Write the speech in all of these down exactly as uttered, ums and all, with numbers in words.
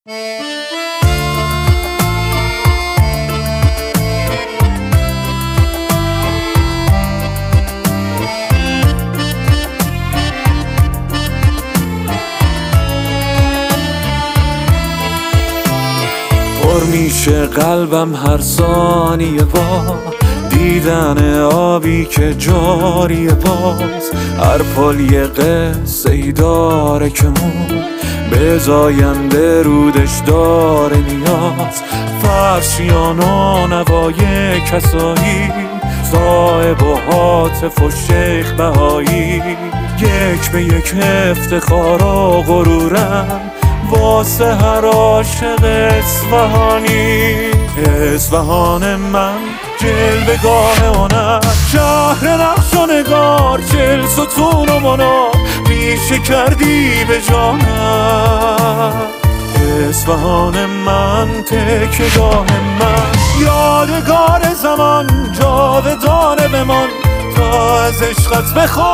پر میشه قلبم هر ثانیه با دیدن آبی که جاریه باز. هر پل یه قصه ای داره که مون به زاینده رودش داره نیاز. فرشیان و نوای کسایی، صاحب و حاطف و شیخ بهایی، یک به یک افتخار و غرورم واسه هر عاشق اصفهانی. اصفهان من جلوه‌گاه هنر، شهر نقش و نگار، چل ستون و منار ریشه کردی به جانم. اصفهان من تکیه‌گاه من، یادگار زمان جاودانه بمان تا از عشقت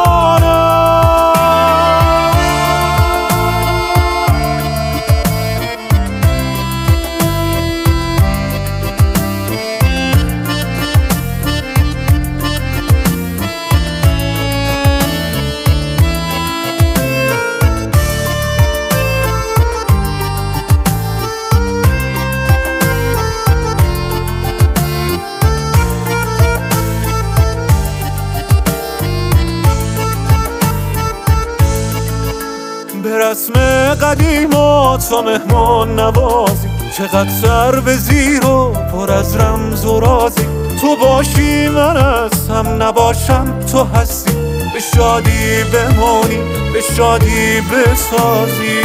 بخوانم. به رسم قدیمات و مهمان نوازی، چقدر سر به زیر و پر از رمز و رازی. تو باشی من هستم، نباشم تو هستی، به شادی بمانی به شادی بسازی.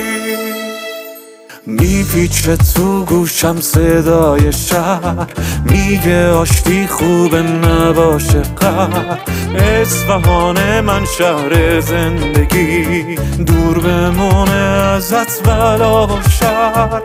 میپیچه تو گوشم صدای شهر، میگه آشتی خوبه نباشه قهر. اصفهان من شهر زندگی، دور بمونه ازت بلا و شر.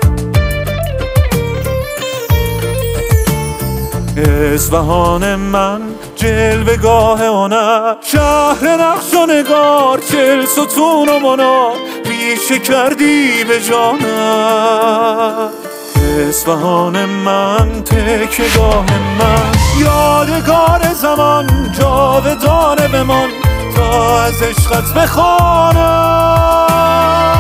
اصفهان من جلوه‌گاه هنر، شهر نقش و نگار، چل ستون و منار ریشه کردی به جانم. اصفهان من تکیه‌گاه من، یادگار زمان جاودانه بمان تا از عشقت بخوانم.